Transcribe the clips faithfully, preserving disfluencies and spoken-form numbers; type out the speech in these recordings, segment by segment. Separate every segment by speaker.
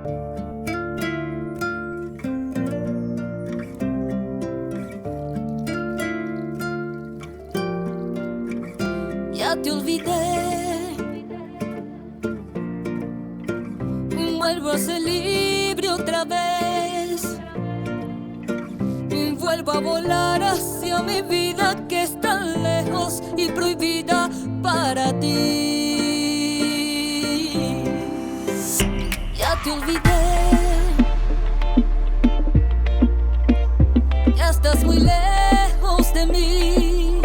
Speaker 1: Ya te olvidé, vuelvo a ser libre otra vez. Vuelvo a volar hacia mi vida que es tan lejos y prohibida para ti. Ya te olvidé, ya estás muy lejos de mí.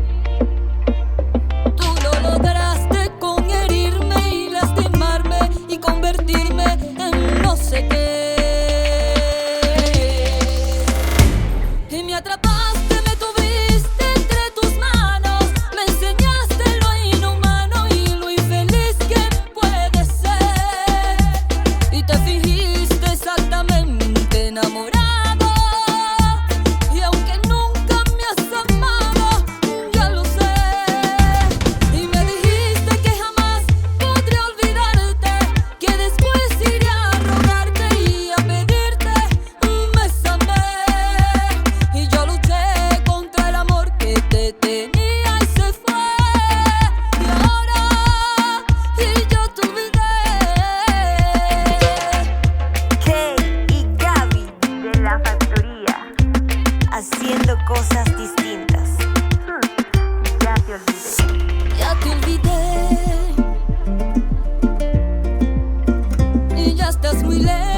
Speaker 1: Tú lo lograste con herirme y lastimarme y convertirme en no sé qué. Y me atrapaste, me tuviste entre tus manos, me enseñaste lo inhumano y lo infeliz que puede ser. Y te fingiste exactamente enamorado, y aunque nunca me has amado, ya lo sé. Y me dijiste que jamás podré olvidarte, que después iré a rogarte y a pedirte un bésame. Y yo luché contra el amor que te tenía y se fue. Y ahora, y yo te olvidé.
Speaker 2: Kay y Gaby de La Factoría, haciendo cosas distintas. Hmm, Ya te olvidé.
Speaker 1: Ya te olvidé. Y ya estás muy lejos